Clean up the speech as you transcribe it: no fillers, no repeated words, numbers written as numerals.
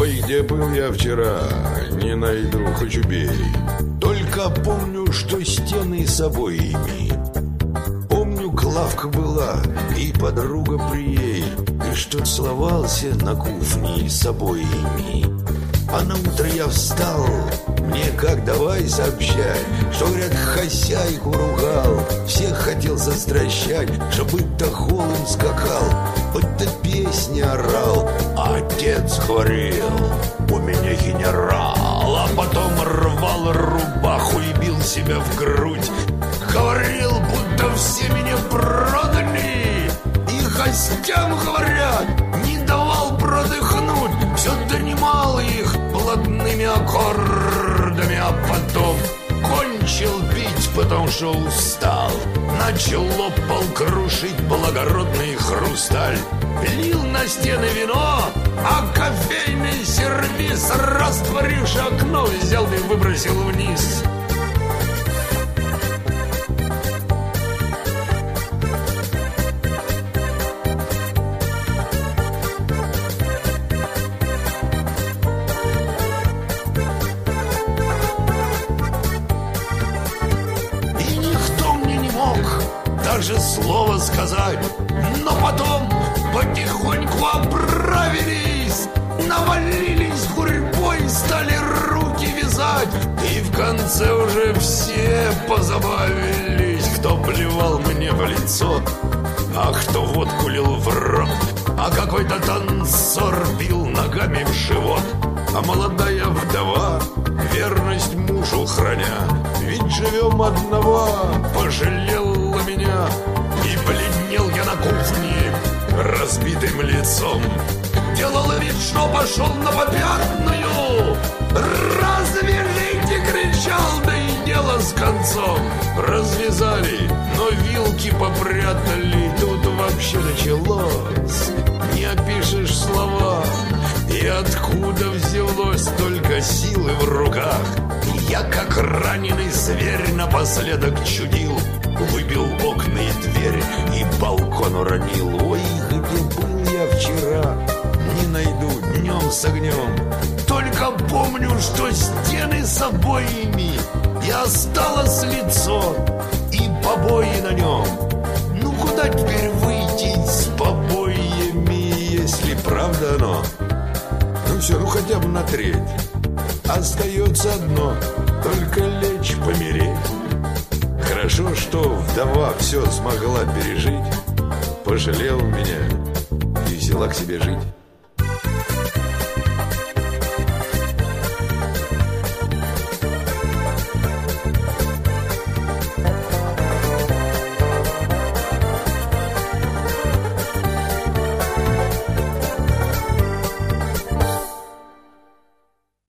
Ой, где был я вчера, не найду, хоть убей. Только помню, что стены с обоями. Помню, Клавка была и подруга при ей, и что целовался на кухне с обоями. А на утро я встал, мне как давай сообщай, что, говорят, хозяйку ругал, всех хотел застращать, что будто голым скакал, будто песни орал. А отец говорил, у меня генерал, а потом рвал рубаху и бил себя в грудь. Говорил, будто все меня продали, и гостям, говорят, не давал продыхнуть, все донимал их блатными аккордами, а потом кончил пить, потому что устал. Начал лопал крушить благородный хрусталь, лил на стены вино, а кофейный сервиз, растворивший окно, взял и выбросил вниз. Даже слово сказать, но потом потихоньку оправились, навалились гурьбой, стали руки вязать, и в конце уже все позабавились, кто плевал мне в лицо, а кто водку лил в рот, а какой-то танцор бил ногами в живот, а молодая вдова верность мужу храня, ведь живем одного, пожалела меня, и бледнел я на кухне разбитым лицом. Делал вид, что пошел на попятную, развяжите, кричал, да и дело с концом. Развязали, но вилки попрятали, тут вообще началось, не опишешь слова. И откуда взялось столько силы в руках? Я, как раненый зверь, напоследок чудил, выбил окна и дверь, и балкон уронил. Ой, где был я вчера, не найду днем с огнем. Только помню, что стены с обоями, и осталось лицо, и побои на нем. Ну куда теперь выйти с побоями, если правда оно? Ну все, ну хотя бы на треть. Остается одно, только лечь помереть. Хорошо, что вдова все смогла пережить, пожалела меня и взяла к себе жить.